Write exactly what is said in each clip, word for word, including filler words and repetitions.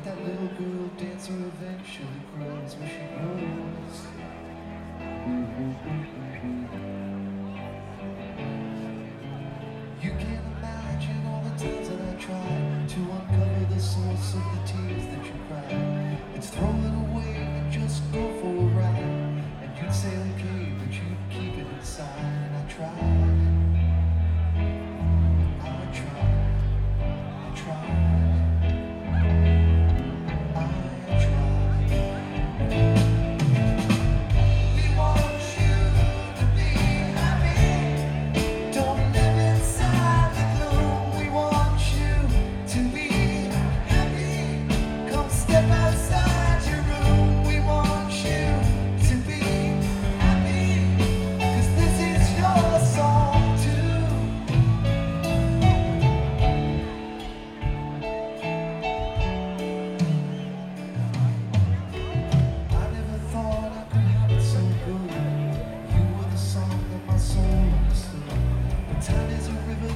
that little girl dancer eventually grows where she grows. You can't imagine all the times that I tried to uncover the source of the tears that you cry. It's throw it away and just go for a ride. And you'd say okay, but you'd keep it inside. And I tried. I tried. I tried.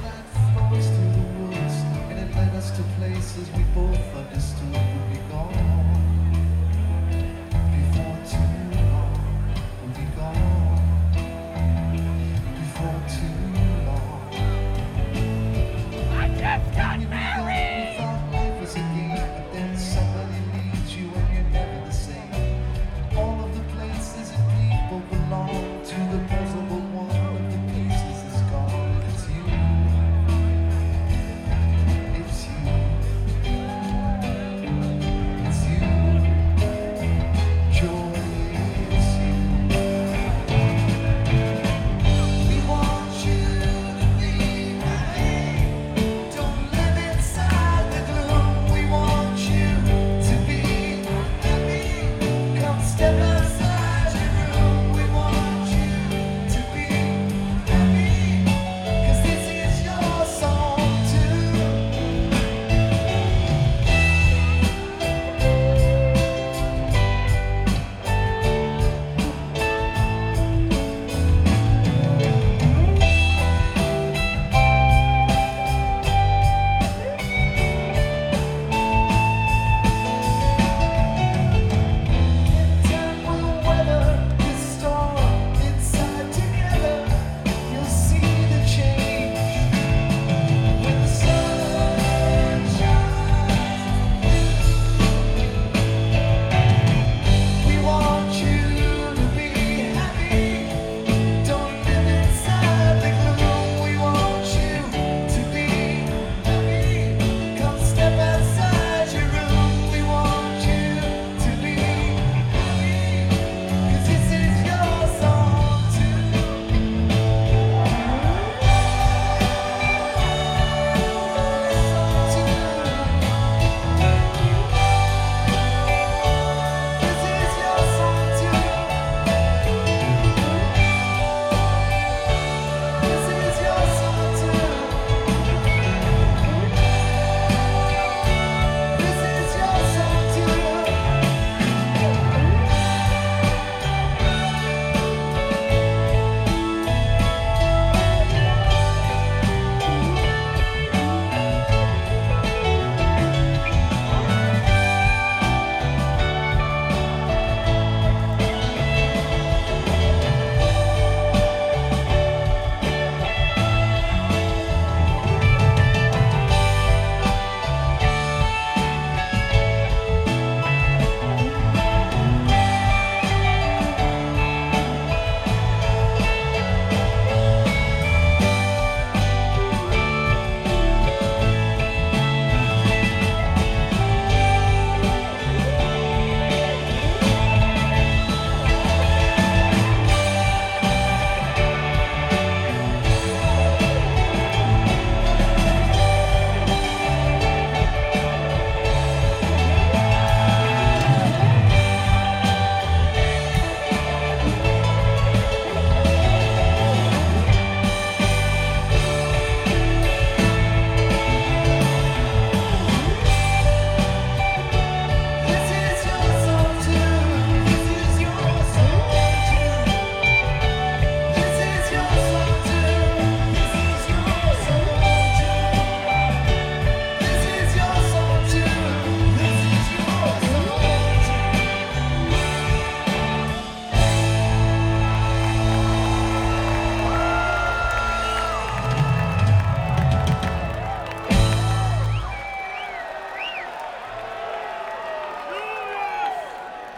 Places we both understood would be gone.